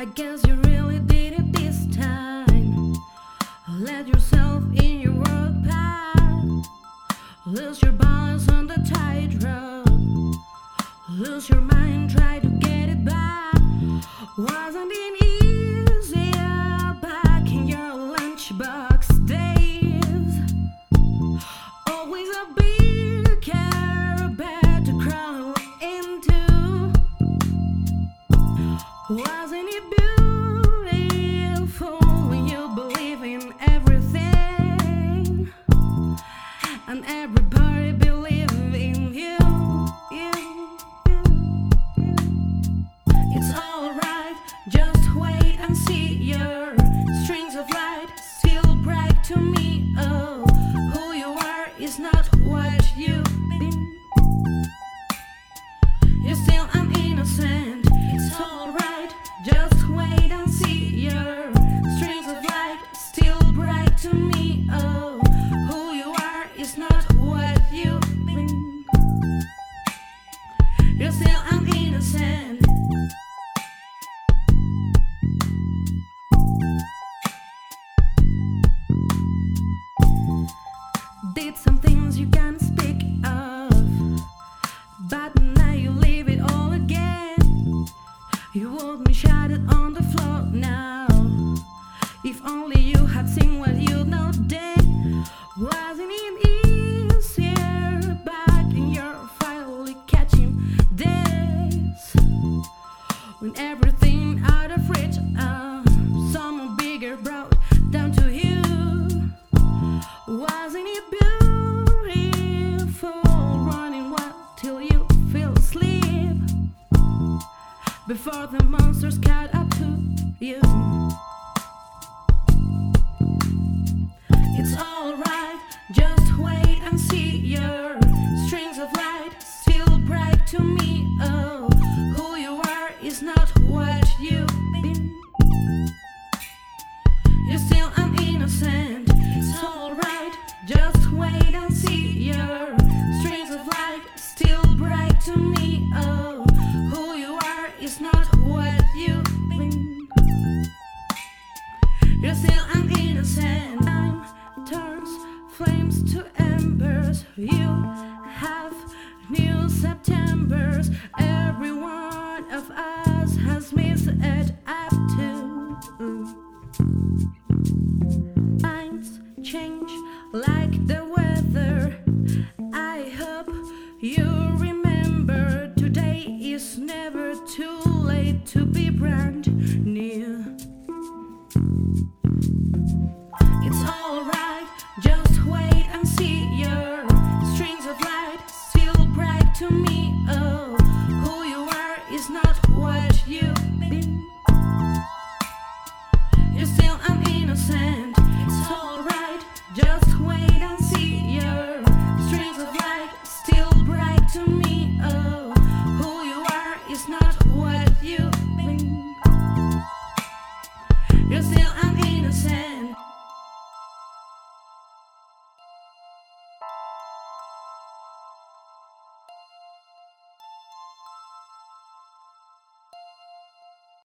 I guess you really did it this time. Let yourself in your world path. Lose your balance on the tightrope. Lose your mind, try to get it back. Wasn't it easier back in your lunchbox days? Always a big carpet to crawl into. Wasn't it beautiful when you believe in everything and everybody believe in you? It's alright, just wait and see. Your strings of light still bright to me. Oh, who you are is not what you've been. You're still an innocent. It's alright, just wait and see. Your strings of light still bright to me. Oh, who you are is not what you've been. You're still an innocent. Did some things you can't speak of, but now you leave it all again. You won't be shattered on the floor now. If only you had seen what you know then. Wasn't it easier back in your finally catching days, when everything out of reach, someone bigger brought down to you? Wasn't it beautiful running wild till you fell asleep before the monsters caught up to you? It's alright, just wait and see. Your strings of light still bright to me. Oh, who you are is not what you've been. You're still an innocent. It's alright, just wait and see. Your strings of light still bright to me. Oh, who you are is not what you've been. You're still an innocent. Time turns flames to embers. You have new Septembers. Every one of us has missed it up to. Times change like the weather. I hope you remember today is never too late to be brand